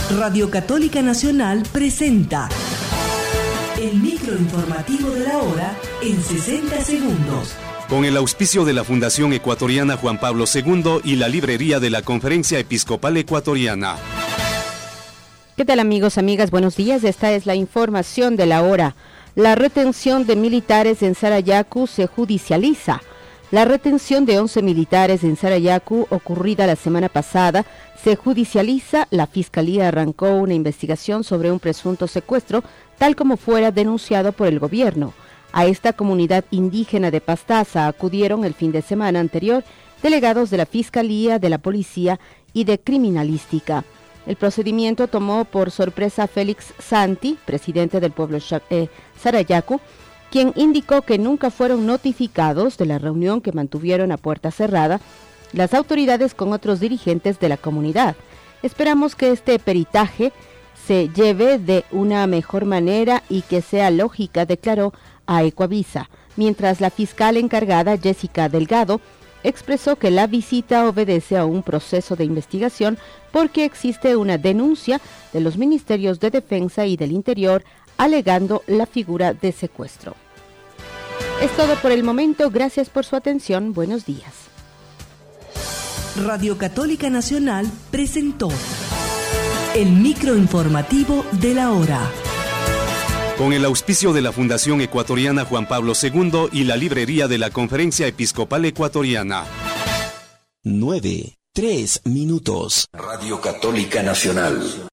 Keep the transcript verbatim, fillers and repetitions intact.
Radio Católica Nacional presenta el microinformativo de la hora en sesenta segundos. Con el auspicio de la Fundación Ecuatoriana Juan Pablo segundo y la librería de la Conferencia Episcopal Ecuatoriana. ¿Qué tal, amigos, amigas? Buenos días. Esta es la información de la hora. La retención de militares en Sarayaku se judicializa. La retención de once militares en Sarayaku, ocurrida la semana pasada, se judicializa. La Fiscalía arrancó una investigación sobre un presunto secuestro, tal como fuera denunciado por el gobierno. A esta comunidad indígena de Pastaza acudieron el fin de semana anterior delegados de la Fiscalía, de la Policía y de Criminalística. El procedimiento tomó por sorpresa a Félix Santi, presidente del pueblo eh, Sarayaku, quien indicó que nunca fueron notificados de la reunión que mantuvieron a puerta cerrada las autoridades con otros dirigentes de la comunidad. Esperamos que este peritaje se lleve de una mejor manera y que sea lógica, declaró a Ecuavisa, mientras la fiscal encargada, Jessica Delgado, expresó que la visita obedece a un proceso de investigación porque existe una denuncia de los Ministerios de Defensa y del Interior alegando la figura de secuestro. Es todo por el momento. Gracias por su atención. Buenos días. Radio Católica Nacional presentó el microinformativo de la hora. Con el auspicio de la Fundación Ecuatoriana Juan Pablo segundo y la librería de la Conferencia Episcopal Ecuatoriana. Nueve, tres minutos. Radio Católica Nacional.